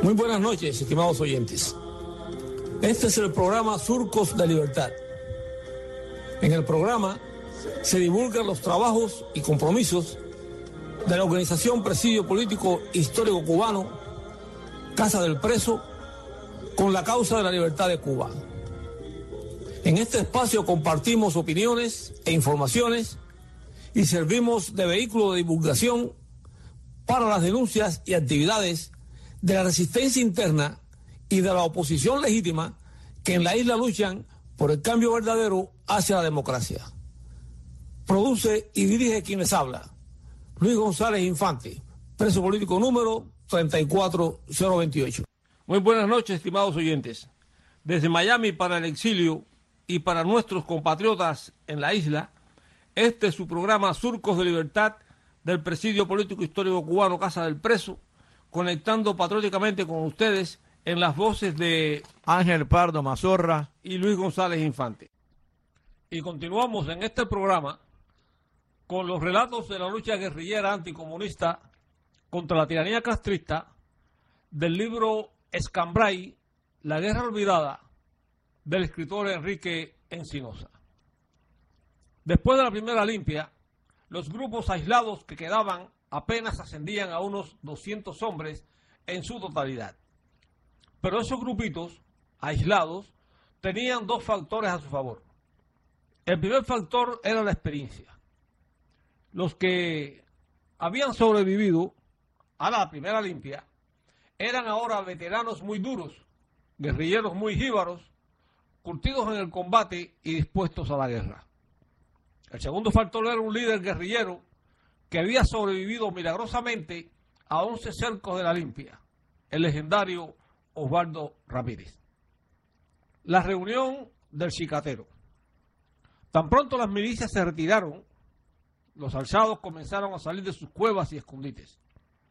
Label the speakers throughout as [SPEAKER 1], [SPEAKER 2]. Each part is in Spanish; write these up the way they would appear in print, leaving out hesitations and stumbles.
[SPEAKER 1] Muy buenas noches, estimados oyentes. Este es el programa Surcos de Libertad. En el programa se divulgan los trabajos y compromisos de la organización Presidio Político Histórico Cubano, Casa del Preso, con la causa de la libertad de Cuba. En este espacio compartimos opiniones e informaciones y servimos de vehículo de divulgación para las denuncias y actividades de la resistencia interna y de la oposición legítima que en la isla luchan por el cambio verdadero hacia la democracia. Produce y dirige quien les habla, Luis González Infante, preso político número 34028. Muy buenas noches, estimados oyentes. Desde Miami para el exilio y para nuestros compatriotas en la isla, este es su programa Surcos de Libertad del Presidio Político Histórico Cubano Casa del Preso, conectando patrióticamente con ustedes en las voces de
[SPEAKER 2] Ángel Pardo Mazorra
[SPEAKER 1] y Luis González Infante. Y continuamos en este programa con los relatos de la lucha guerrillera anticomunista contra la tiranía castrista del libro Escambray, La Guerra Olvidada, del escritor Enrique Encinosa. Después de la primera limpia, los grupos aislados que quedaban apenas ascendían a unos 200 hombres en su totalidad. Pero esos grupitos aislados tenían dos factores a su favor. El primer factor era la experiencia. Los que habían sobrevivido a la primera limpia eran ahora veteranos muy duros, guerrilleros muy jíbaros, curtidos en el combate y dispuestos a la guerra. El segundo factor era un líder guerrillero que había sobrevivido milagrosamente a 11 cercos de la limpia, el legendario Osvaldo Ramírez. La reunión del Cicatero. Tan pronto las milicias se retiraron, los alzados comenzaron a salir de sus cuevas y escondites.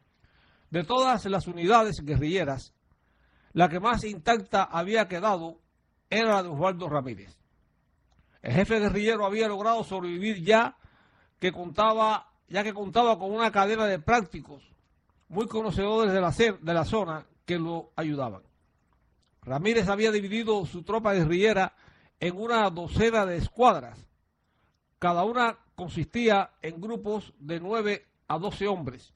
[SPEAKER 1] De todas las unidades guerrilleras, la que más intacta había quedado era la de Osvaldo Ramírez. El jefe guerrillero había logrado sobrevivir ya que contaba con una cadena de prácticos muy conocedores de la zona que lo ayudaban. Ramírez había dividido su tropa guerrillera en una docena de escuadras. Cada una consistía en grupos de 9 a 12 hombres.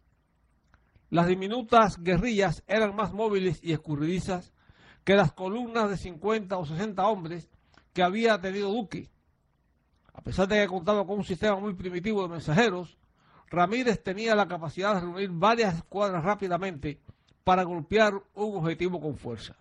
[SPEAKER 1] Las diminutas guerrillas eran más móviles y escurridizas que las columnas de 50 o 60 hombres que había tenido Duque. A pesar de que contaba con un sistema muy primitivo de mensajeros, Ramírez tenía la capacidad de reunir varias escuadras rápidamente para golpear un objetivo con fuerza.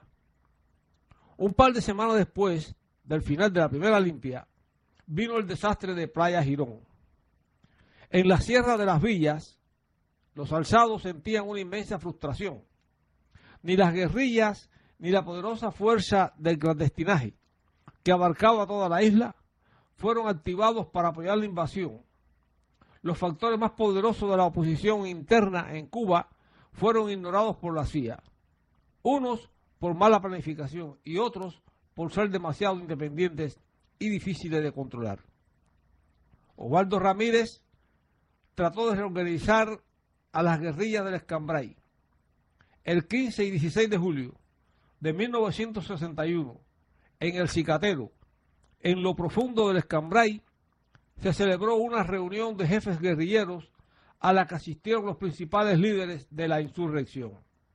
[SPEAKER 1] Un par de semanas después del final de la primera limpia, vino el desastre de Playa Girón. En la Sierra de las Villas, los alzados sentían una inmensa frustración. Ni las guerrillas ni la poderosa fuerza del clandestinaje, que abarcaba toda la isla, fueron activados para apoyar la invasión. Los factores más poderosos de la oposición interna en Cuba fueron ignorados por la CIA. Unos por mala planificación y otros por ser demasiado independientes y difíciles de controlar. Osvaldo Ramírez trató de reorganizar a las guerrillas del Escambray. El 15 y 16 de julio de 1961, en el Cicatero, en lo profundo del Escambray, se celebró una reunión de jefes guerrilleros a la que asistieron los principales líderes de la insurrección.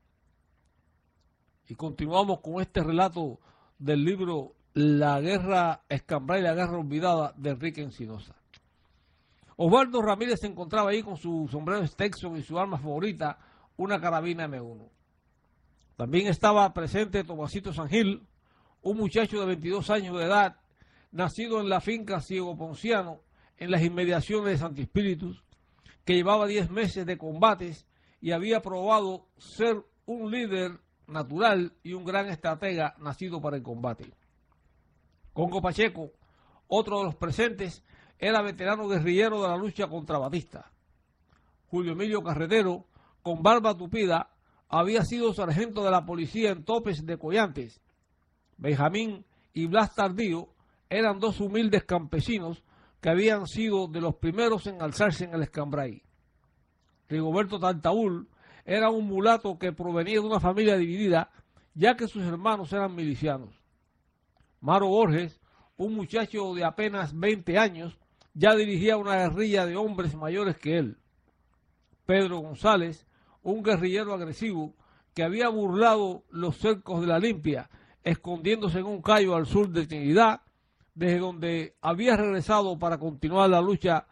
[SPEAKER 1] Y continuamos con este relato del libro La Guerra Escambray, la Guerra Olvidada, de Enrique Encinosa. Osvaldo Ramírez se encontraba ahí con su sombrero Stetson y su arma favorita, una carabina M1. También estaba presente Tomasito Sangil, un muchacho de 22 años de edad, nacido en la finca Ciego Ponciano, en las inmediaciones de Santi Espíritus, que llevaba 10 meses de combates y había probado ser un líder natural y un gran estratega nacido para el combate. Congo Pacheco, otro de los presentes, era veterano guerrillero de la lucha contra Batista. Julio Emilio Carretero, con barba tupida, había sido sargento de la policía en Topes de Collantes. Benjamín y Blas Tardío eran dos humildes campesinos que habían sido de los primeros en alzarse en el Escambray. Rigoberto Tartaúl era un mulato que provenía de una familia dividida, ya que sus hermanos eran milicianos. Maro Borges, un muchacho de apenas 20 años, ya dirigía una guerrilla de hombres mayores que él. Pedro González, un guerrillero agresivo que había burlado los cercos de la Limpia, escondiéndose en un cayo al sur de Trinidad, desde donde había regresado para continuar la lucha.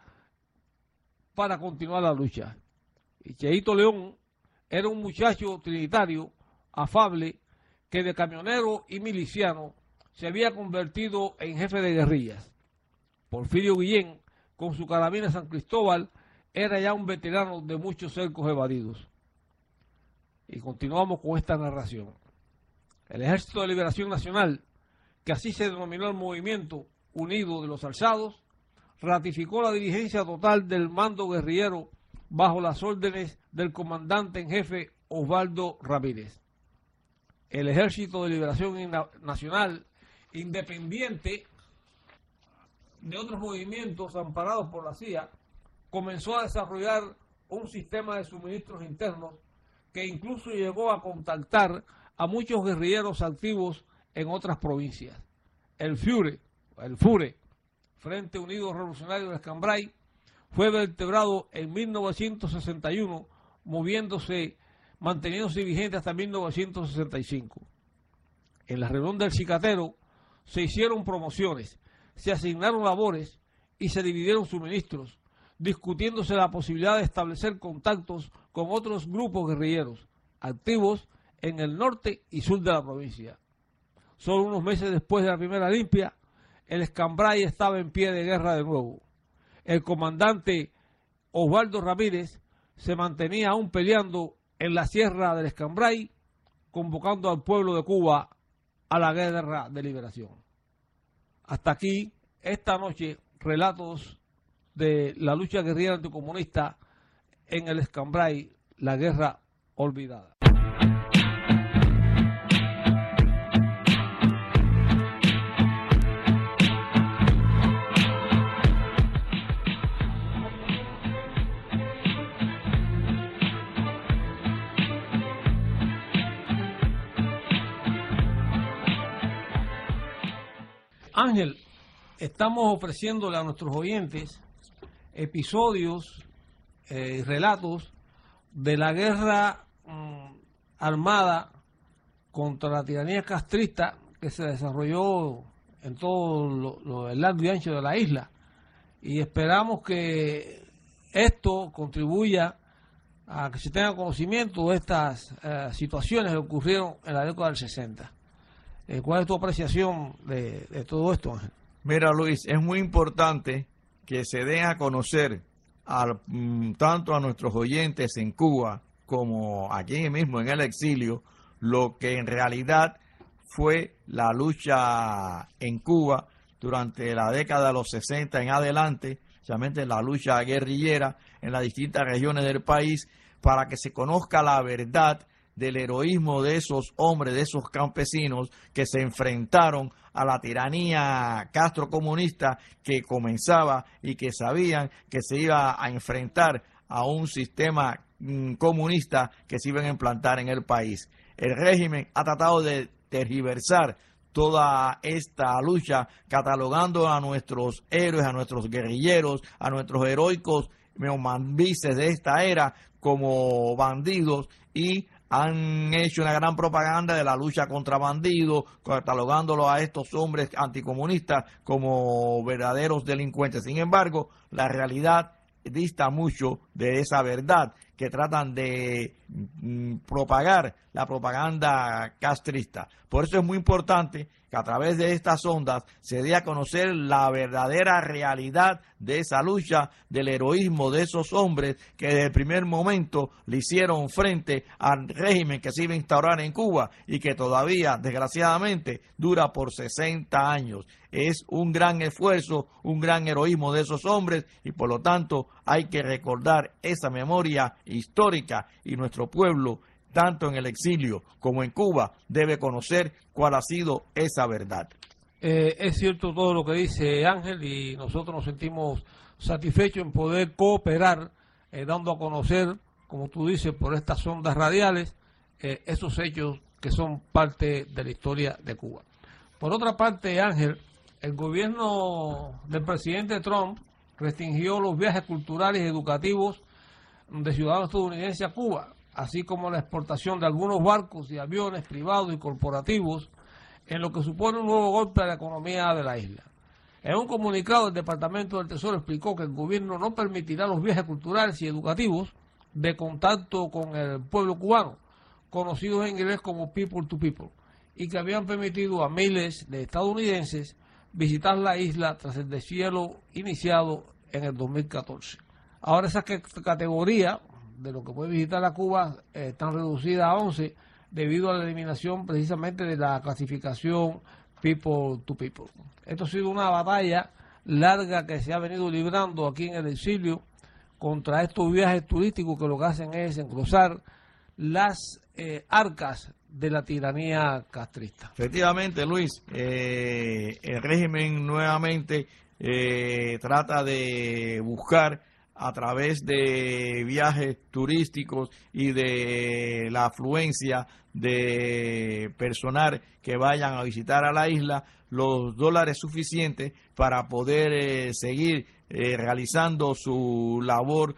[SPEAKER 1] Y Cheito León era un muchacho trinitario, afable, que de camionero y miliciano se había convertido en jefe de guerrillas. Porfirio Guillén, con su carabina San Cristóbal, era ya un veterano de muchos cercos evadidos. Y continuamos con esta narración. El Ejército de Liberación Nacional, que así se denominó el Movimiento Unido de los Alzados, ratificó la dirigencia total del mando guerrillero bajo las órdenes del comandante en jefe Osvaldo Ramírez. El Ejército de Liberación Nacional, independiente de otros movimientos amparados por la CIA, comenzó a desarrollar un sistema de suministros internos que incluso llegó a contactar a muchos guerrilleros activos en otras provincias. El FURE, Frente Unido Revolucionario de Escambray, fue vertebrado en 1961, manteniéndose vigente hasta 1965. En la reunión del Cicatero se hicieron promociones, se asignaron labores y se dividieron suministros, discutiéndose la posibilidad de establecer contactos con otros grupos guerrilleros activos en el norte y sur de la provincia. Solo unos meses después de la primera limpia, el Escambray estaba en pie de guerra de nuevo. El comandante Osvaldo Ramírez se mantenía aún peleando en la sierra del Escambray, convocando al pueblo de Cuba a la guerra de liberación. Hasta aquí, esta noche, relatos de la lucha guerrillera anticomunista en el Escambray, la guerra olvidada. Ángel, estamos ofreciéndole a nuestros oyentes episodios y relatos de la guerra armada contra la tiranía castrista que se desarrolló en todo el largo y ancho de la isla, y esperamos que esto contribuya a que se tenga conocimiento de estas situaciones que ocurrieron en la década del 60. ¿Cuál es tu apreciación de todo esto, Ángel?
[SPEAKER 2] Mira, Luis, es muy importante que se den a conocer tanto a nuestros oyentes en Cuba como aquí mismo en el exilio lo que en realidad fue la lucha en Cuba durante la década de los 60 en adelante, especialmente la lucha guerrillera en las distintas regiones del país, para que se conozca la verdad del heroísmo de esos hombres, de esos campesinos que se enfrentaron a la tiranía castrocomunista que comenzaba y que sabían que se iba a enfrentar a un sistema comunista que se iba a implantar en el país. El régimen ha tratado de tergiversar toda esta lucha, catalogando a nuestros héroes, a nuestros guerrilleros, a nuestros heroicos mambises de esta era como bandidos, y han hecho una gran propaganda de la lucha contra bandidos, catalogándolo a estos hombres anticomunistas como verdaderos delincuentes. Sin embargo, la realidad dista mucho de esa verdad que tratan de propagar la propaganda castrista. Por eso es muy importante que a través de estas ondas se dé a conocer la verdadera realidad de esa lucha, del heroísmo de esos hombres que desde el primer momento le hicieron frente al régimen que se iba a instaurar en Cuba y que todavía, desgraciadamente, dura por 60 años. Es un gran esfuerzo, un gran heroísmo de esos hombres, y por lo tanto hay que recordar esa memoria histórica, y nuestro pueblo, tanto en el exilio como en Cuba, debe conocer cuál ha sido esa verdad.
[SPEAKER 1] Es cierto todo lo que dice Ángel, y nosotros nos sentimos satisfechos en poder cooperar dando a conocer como tú dices, por estas ondas radiales, esos hechos que son parte de la historia de Cuba. Por otra parte, Ángel, el gobierno del presidente Trump restringió los viajes culturales y educativos de ciudadanos estadounidenses a Cuba, así como la exportación de algunos barcos y aviones privados y corporativos, en lo que supone un nuevo golpe a la economía de la isla. En un comunicado, el Departamento del Tesoro explicó que el gobierno no permitirá los viajes culturales y educativos de contacto con el pueblo cubano, conocidos en inglés como people to people, y que habían permitido a miles de estadounidenses visitar la isla tras el deshielo iniciado en el 2014. Ahora esa categoría de lo que puede visitar a Cuba están reducidas a 11 debido a la eliminación precisamente de la clasificación people to people. Esto ha sido una batalla larga que se ha venido librando aquí en el exilio contra estos viajes turísticos que lo que hacen es engrosar las arcas de la tiranía castrista.
[SPEAKER 2] Efectivamente, Luis, el régimen nuevamente trata de buscar a través de viajes turísticos y de la afluencia de personal que vayan a visitar a la isla los dólares suficientes para poder seguir realizando su labor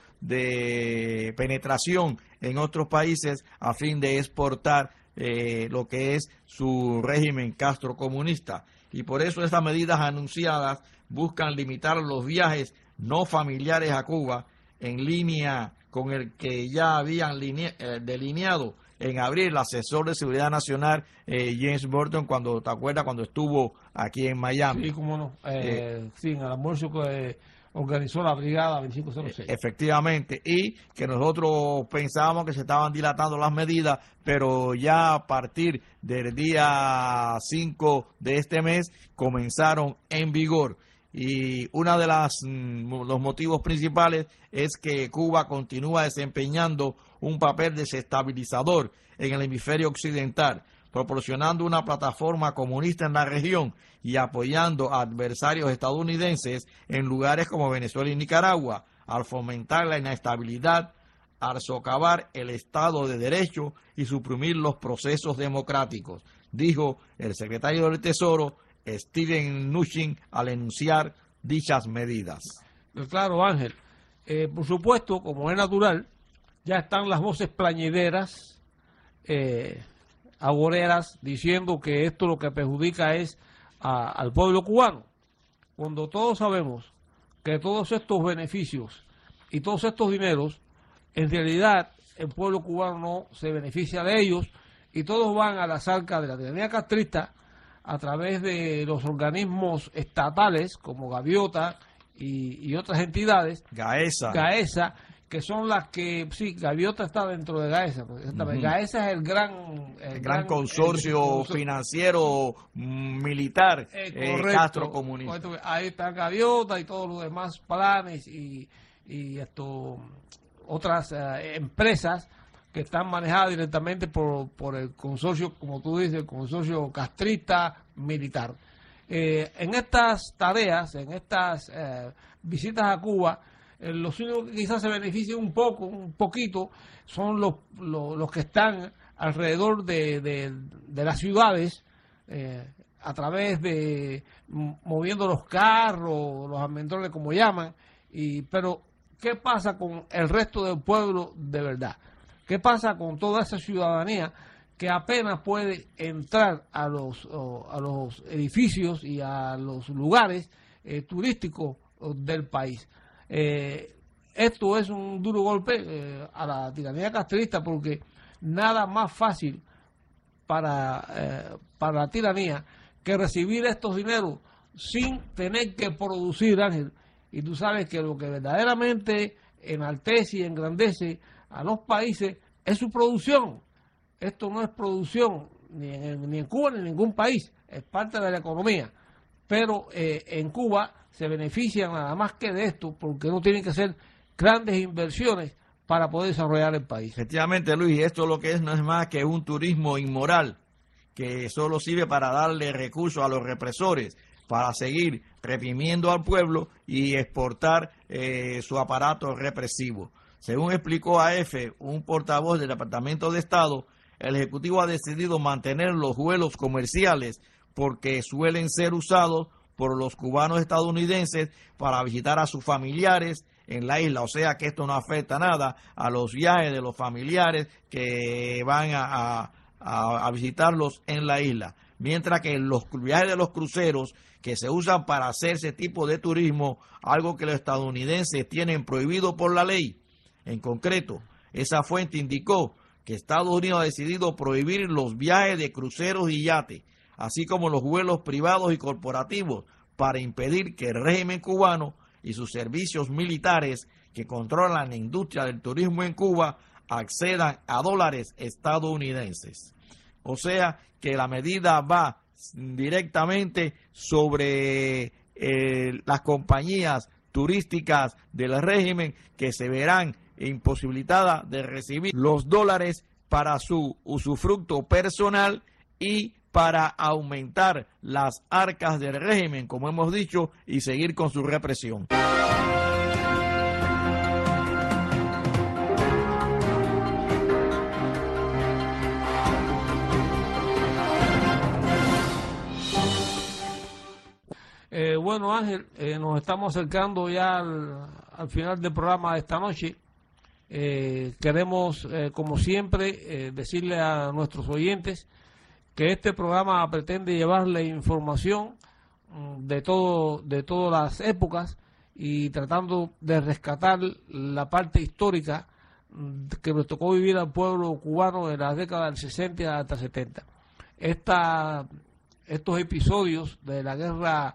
[SPEAKER 2] de penetración en otros países a fin de exportar lo que es su régimen castrocomunista. Y por eso estas medidas anunciadas buscan limitar los viajes no familiares a Cuba en línea con el que ya habían delineado en abril el asesor de seguridad nacional James Burton, cuando te acuerdas cuando estuvo aquí en Miami.
[SPEAKER 1] Sí, cómo no. Sí, en el almuerzo que organizó la brigada 2506.
[SPEAKER 2] Efectivamente, y que nosotros pensábamos que se estaban dilatando las medidas, pero ya a partir del día 5 de este mes comenzaron en vigor. Y uno de los motivos principales es que Cuba continúa desempeñando un papel desestabilizador en el hemisferio occidental, proporcionando una plataforma comunista en la región y apoyando a adversarios estadounidenses en lugares como Venezuela y Nicaragua, al fomentar la inestabilidad, al socavar el Estado de Derecho y suprimir los procesos democráticos, dijo el secretario del Tesoro, Steven Mnuchin, al enunciar dichas medidas.
[SPEAKER 1] Claro, Ángel. Por supuesto, como es natural, ya están las voces plañideras, agoreras, diciendo que esto lo que perjudica es al pueblo cubano, cuando todos sabemos que todos estos beneficios y todos estos dineros, en realidad el pueblo cubano no se beneficia de ellos y todos van a las arcas de la tiranía castrista a través de los organismos estatales como Gaviota y otras entidades. Gaesa, que son las que, sí, Gaviota está dentro de Gaesa. Gaesa es el gran
[SPEAKER 2] consorcio financiero militar castrocomunista.
[SPEAKER 1] Ahí está Gaviota y todos los demás planes y otras empresas que están manejadas directamente por el consorcio, como tú dices, el consorcio castrista militar. En estas tareas, en estas visitas a Cuba, los únicos que quizás se beneficien un poquito, son los que están alrededor de las ciudades, a través de moviendo los carros, los ambientales como llaman, pero ¿qué pasa con el resto del pueblo de verdad? ¿Qué pasa con toda esa ciudadanía que apenas puede entrar a los edificios y a los lugares turísticos del país? Esto es un duro golpe a la tiranía castrista, porque nada más fácil para la tiranía que recibir estos dineros sin tener que producir, Ángel. Y tú sabes que lo que verdaderamente enaltece y engrandece a los países es su producción. Esto no es producción ni en Cuba ni en ningún país, es parte de la economía. Pero en Cuba se benefician nada más que de esto, porque no tienen que hacer grandes inversiones para poder desarrollar el país.
[SPEAKER 2] Efectivamente, Luis, esto lo que es no es más que un turismo inmoral que solo sirve para darle recursos a los represores, para seguir reprimiendo al pueblo y exportar su aparato represivo. Según explicó a EFE un portavoz del Departamento de Estado, el Ejecutivo ha decidido mantener los vuelos comerciales porque suelen ser usados por los cubanos estadounidenses para visitar a sus familiares en la isla. O sea que esto no afecta nada a los viajes de los familiares que van a visitarlos en la isla. Mientras que los viajes de los cruceros que se usan para hacer ese tipo de turismo, algo que los estadounidenses tienen prohibido por la ley. En concreto, esa fuente indicó que Estados Unidos ha decidido prohibir los viajes de cruceros y yates, así como los vuelos privados y corporativos, para impedir que el régimen cubano y sus servicios militares que controlan la industria del turismo en Cuba accedan a dólares estadounidenses. O sea que la medida va directamente sobre las compañías turísticas del régimen, que se verán imposibilitadas de recibir los dólares para su usufructo personal y para aumentar las arcas del régimen, como hemos dicho, y seguir con su represión.
[SPEAKER 1] Bueno, Ángel, nos estamos acercando ya al final del programa de esta noche. Queremos, como siempre, decirle a nuestros oyentes que este programa pretende llevarle información de todas las épocas y tratando de rescatar la parte histórica que nos tocó vivir al pueblo cubano en las décadas del 60 hasta 70. Estos episodios de la guerra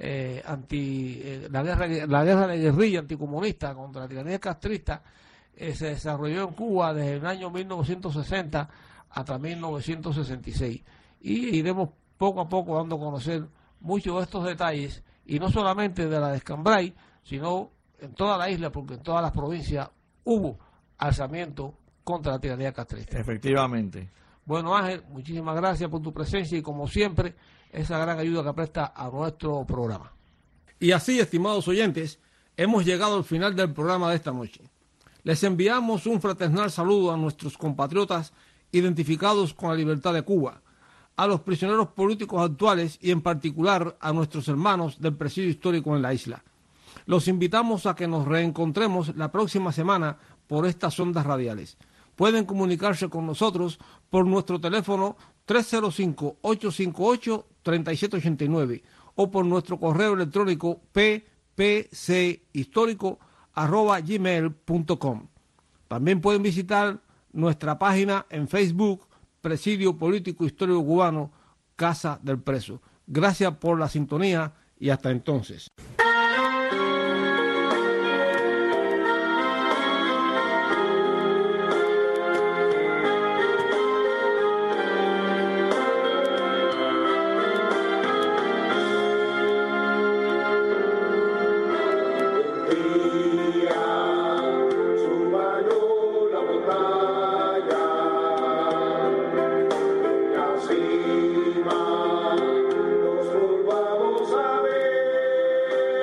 [SPEAKER 1] la guerra de guerrilla anticomunista contra la tiranía castrista se desarrolló en Cuba desde el año 1960 hasta 1966, y iremos poco a poco dando a conocer muchos de estos detalles, y no solamente de la de Escambray, sino en toda la isla, porque en todas las provincias hubo alzamiento contra la tiranía castrista.
[SPEAKER 2] Efectivamente.
[SPEAKER 1] Bueno, Ángel, muchísimas gracias por tu presencia y, como siempre, esa gran ayuda que presta a nuestro programa. Y así, estimados oyentes, hemos llegado al final del programa de esta noche. Les enviamos un fraternal saludo a nuestros compatriotas identificados con la libertad de Cuba, a los prisioneros políticos actuales y en particular a nuestros hermanos del presidio histórico en la isla. Los invitamos a que nos reencontremos la próxima semana por estas ondas radiales. Pueden comunicarse con nosotros por nuestro teléfono 305-858-3789 o por nuestro correo electrónico ppchistórico@gmail.com. También pueden visitar nuestra página en Facebook, Presidio Político Histórico Cubano, Casa del Preso. Gracias por la sintonía y hasta entonces.
[SPEAKER 3] Nos volvamos a ver.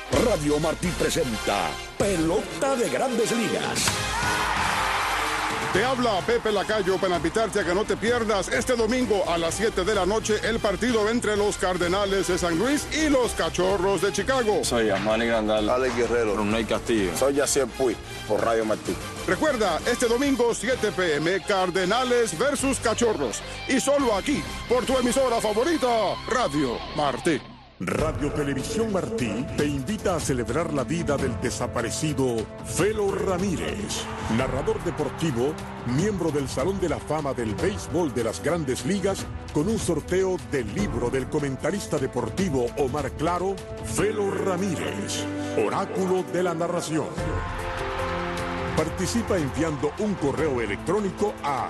[SPEAKER 3] Radio Martí presenta Pelota de Grandes Ligas.
[SPEAKER 4] Te habla Pepe Lacayo para invitarte a que no te pierdas este domingo a las 7 de la noche el partido entre los Cardenales de San Luis y los Cachorros de Chicago.
[SPEAKER 5] Soy Amani Grandal,
[SPEAKER 6] Alex Guerrero,
[SPEAKER 5] Brunei Castillo.
[SPEAKER 6] Soy Yacier Puig por Radio Martí.
[SPEAKER 4] Recuerda, este domingo 7 p.m. Cardenales versus Cachorros. Y solo aquí, por tu emisora favorita, Radio Martí.
[SPEAKER 7] Radio Televisión Martí te invita a celebrar la vida del desaparecido Felo Ramírez, narrador deportivo, miembro del Salón de la Fama del Béisbol de las Grandes Ligas, con un sorteo del libro del comentarista deportivo Omar Claro, Felo Ramírez, Oráculo de la Narración. Participa enviando un correo electrónico a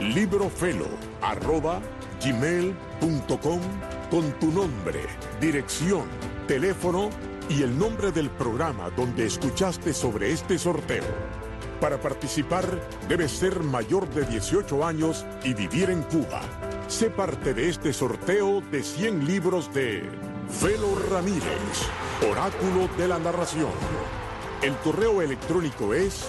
[SPEAKER 7] librofelo@gmail.com con tu nombre, dirección, teléfono y el nombre del programa donde escuchaste sobre este sorteo. Para participar, debes ser mayor de 18 años y vivir en Cuba. Sé parte de este sorteo de 100 libros de Felo Ramírez, Oráculo de la Narración. El correo electrónico es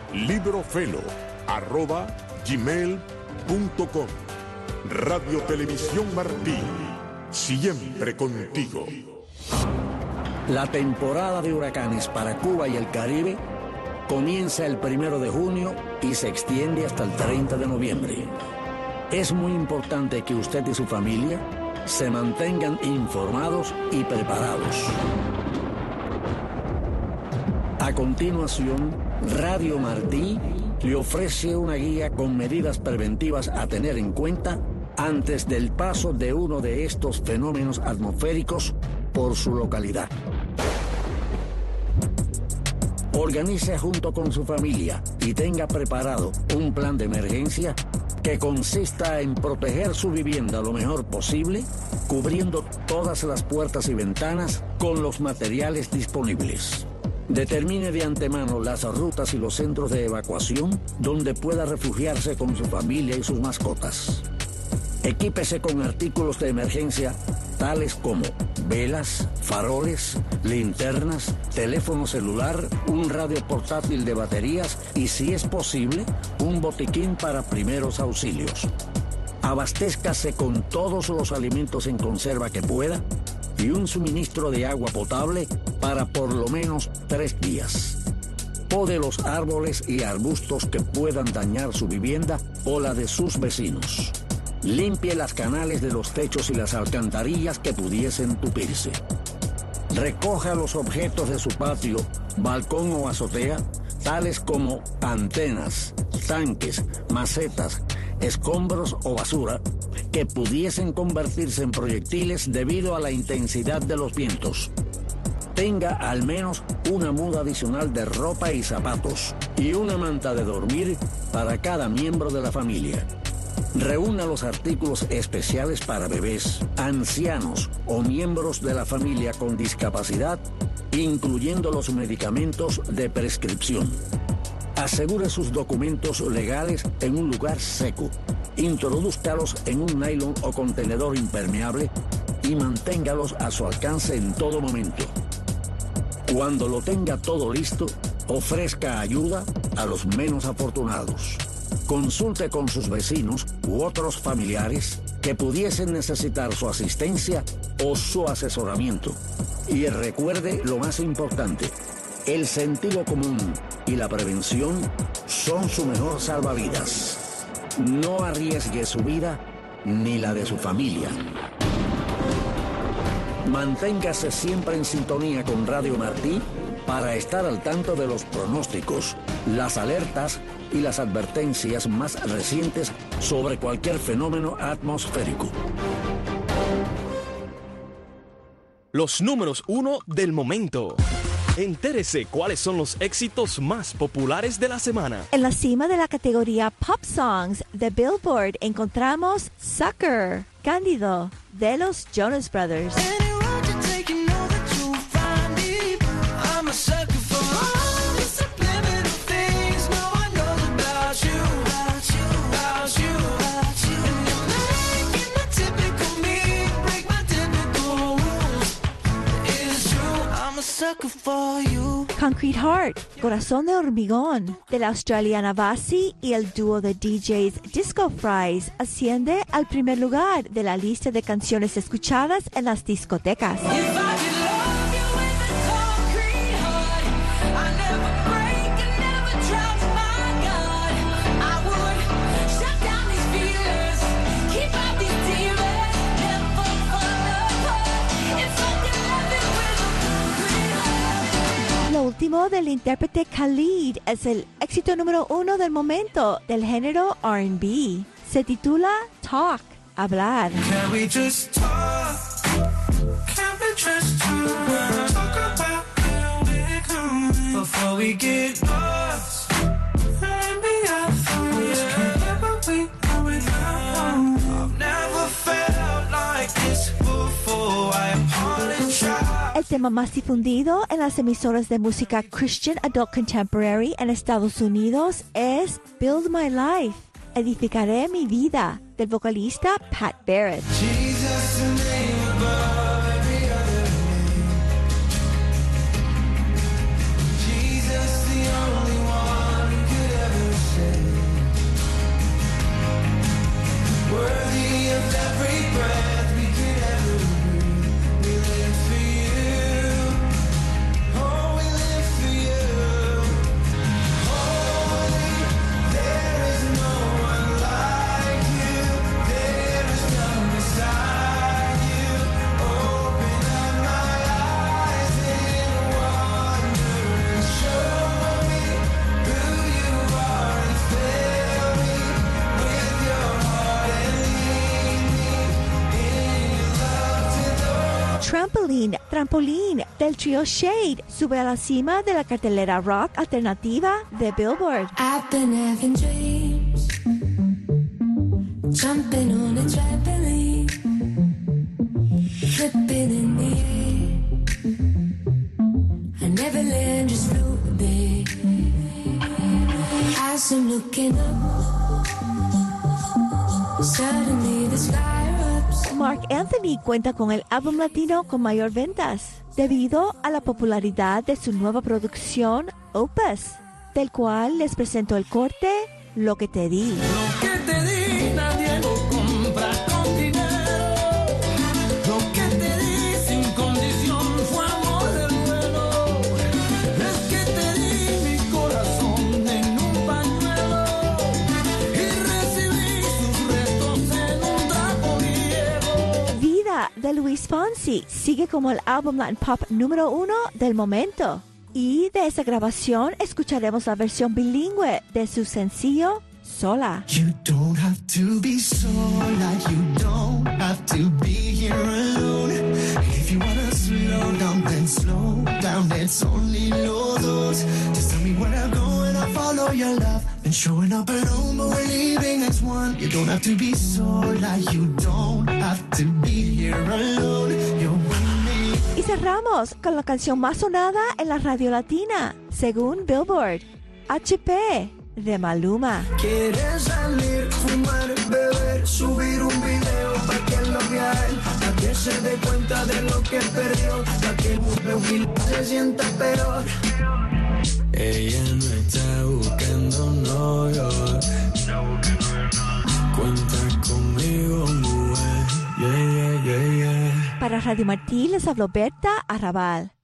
[SPEAKER 7] librofelo@gmail.com. Radio Televisión Martí, siempre contigo.
[SPEAKER 8] La temporada de huracanes para Cuba y el Caribe comienza el 1 de junio y se extiende hasta el 30 de noviembre. Es muy importante que usted y su familia se mantengan informados y preparados. A continuación, Radio Martí le ofrece una guía con medidas preventivas a tener en cuenta antes del paso de uno de estos fenómenos atmosféricos por su localidad. Organice junto con su familia y tenga preparado un plan de emergencia que consista en proteger su vivienda lo mejor posible, cubriendo todas las puertas y ventanas con los materiales disponibles. Determine de antemano las rutas y los centros de evacuación donde pueda refugiarse con su familia y sus mascotas. Equípese con artículos de emergencia tales como velas, faroles, linternas, teléfono celular, un radio portátil de baterías y, si es posible, un botiquín para primeros auxilios. Abastézcase con todos los alimentos en conserva que pueda y un suministro de agua potable para por lo menos 3 días. Pode los árboles y arbustos que puedan dañar su vivienda o la de sus vecinos. Limpie las canales de los techos y las alcantarillas que pudiesen tupirse. Recoja los objetos de su patio, balcón o azotea, tales como antenas, tanques, macetas, escombros o basura, que pudiesen convertirse en proyectiles debido a la intensidad de los vientos. Tenga al menos una muda adicional de ropa y zapatos y una manta de dormir para cada miembro de la familia. Reúna los artículos especiales para bebés, ancianos o miembros de la familia con discapacidad, incluyendo los medicamentos de prescripción. Asegure sus documentos legales en un lugar seco. Introdúzcalos en un nylon o contenedor impermeable y manténgalos a su alcance en todo momento. Cuando lo tenga todo listo, ofrezca ayuda a los menos afortunados. Consulte con sus vecinos u otros familiares que pudiesen necesitar su asistencia o su asesoramiento. Y recuerde lo más importante: el sentido común y la prevención son su mejor salvavidas. No arriesgue su vida ni la de su familia. Manténgase siempre en sintonía con Radio Martí para estar al tanto de los pronósticos, las alertas y las advertencias más recientes sobre cualquier fenómeno atmosférico.
[SPEAKER 9] Los números 1 del momento. Entérese cuáles son los éxitos más populares de la semana.
[SPEAKER 10] En la cima de la categoría Pop Songs de Billboard encontramos Sucker, Cándido, de los Jonas Brothers.
[SPEAKER 11] Sucker
[SPEAKER 10] Concrete Heart, Corazón de Hormigón, de la australiana Vasi y el dúo de DJs Disco Fries, asciende al primer lugar de la lista de canciones escuchadas en las discotecas. Lo último del intérprete Khalid es el éxito número 1 del momento del género R&B. Se titula Talk, hablar.
[SPEAKER 5] Can we just talk? Can we just talk? Talk about where we're going before we get lost. And be our thoughts. Can't get what we know without. I've never felt like this before. I apologize.
[SPEAKER 10] El tema más difundido en las emisoras de música Christian Adult Contemporary en Estados Unidos es Build My Life, Edificaré mi vida, del vocalista Pat Barrett.
[SPEAKER 5] Jesus, the name above every other name. Jesus, the only one who could ever save. Worthy of every breath we could ever breathe. We live for you. Oh, we live for you. Holy, there is no one like you. There is none beside you. Open up my eyes in wonder and show me who you are and fill me with your heart and lead me in your love to the
[SPEAKER 10] Trampolín del trío Shade sube a la cima de la cartelera rock alternativa de Billboard.
[SPEAKER 11] I've been having dreams, jumping on a trampoline, flipping in the air. I never land, just float there. As I'm looking up, suddenly the sky erupts.
[SPEAKER 10] Mark Anthony cuenta con el álbum latino con mayor ventas debido a la popularidad de su nueva producción Opus, del cual les presento el corte Lo que te di.
[SPEAKER 5] Lo que te di nadie lo compra con dinero. Lo que te di sin condición fue amor del bueno. Es que te di mi corazón en un pañuelo y recibí sus restos en un trapo viejo.
[SPEAKER 10] Vida de Luis Fonsi sigue como el álbum Latin Pop número 1 del momento. Y de esa grabación escucharemos la versión bilingüe de su sencillo Sola.
[SPEAKER 5] You don't have to be sola, you don't have to be here alone. If you wanna slow down, it's only los dos. Just tell me where I'm going, I'll follow your love. Been showing up alone, but we're leaving as one. You don't have to be sola, you don't have to be here alone. You're with me.
[SPEAKER 10] Y cerramos con la canción más sonada en la radio latina, según Billboard, HP, de Maluma.
[SPEAKER 5] Quieres salir, fumar, beber, subir un video para que lo vea él, para que se dé cuenta de lo que perdió, para que el se sienta peor. Ella no está buscando novio, cuenta conmigo, mujer. Yeah, yeah, yeah, yeah.
[SPEAKER 10] Para Radio Martí les habló Berta Arrabal.